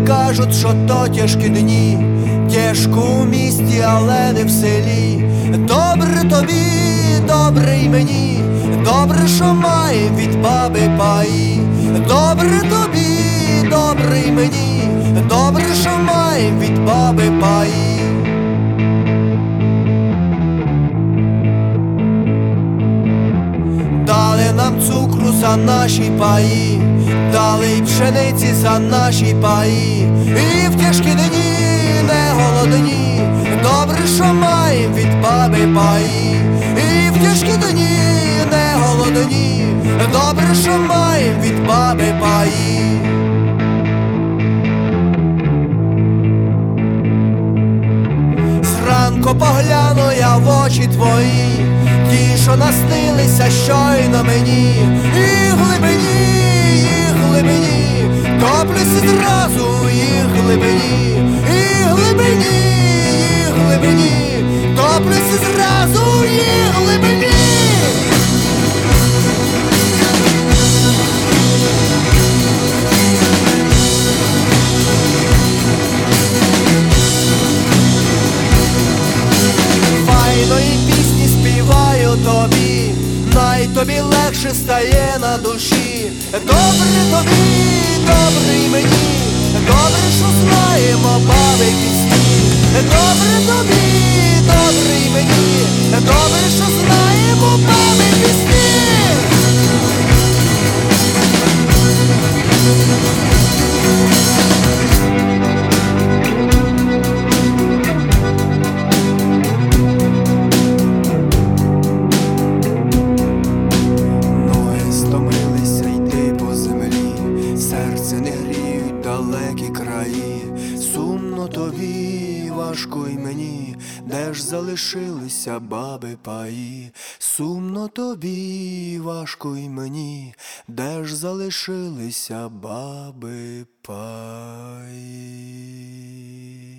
кажуть, що то тяжкі дні, тяжко у місті, але не в селі. Добре тобі, добре й мені, добре, що має від баби паї. Добре тобі, добре й мені, добре, що має від баби паї. Дали нам цукру за наші паї, дали й пшениці за наші паї. І в тяжкі дні не голодні, добре, що маєм від баби паї. І в тяжкі дні не голодні, добре, що маєм від баби паї. Зранку погляну я в очі твої, ті, що наснилися щойно мені. І глибині, топлюся зразу, і глибині, топлюся зразу, і глибині. Файної пісні співаю тобі, най тобі легше стає на душі. Добре тобі, добре й мені, добре, що знаємо баби пісні. Добре тобі, добре й мені, добре, що знаємо баби пісні. Далекі краї, сумно тобі, важко й мені, де ж залишилися баби паї. Сумно тобі, важко й мені, де ж залишилися баби паї.